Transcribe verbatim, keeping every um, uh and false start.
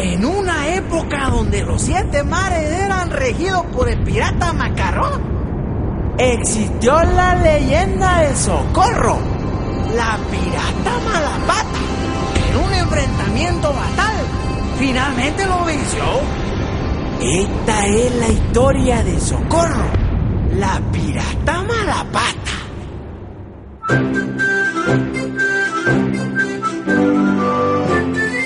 En una época donde los siete mares eran regidos por el pirata Macarrón, existió la leyenda de Socorro, la pirata Malapata, que en un enfrentamiento fatal finalmente lo venció. Esta es la historia de Socorro, la pirata Malapata.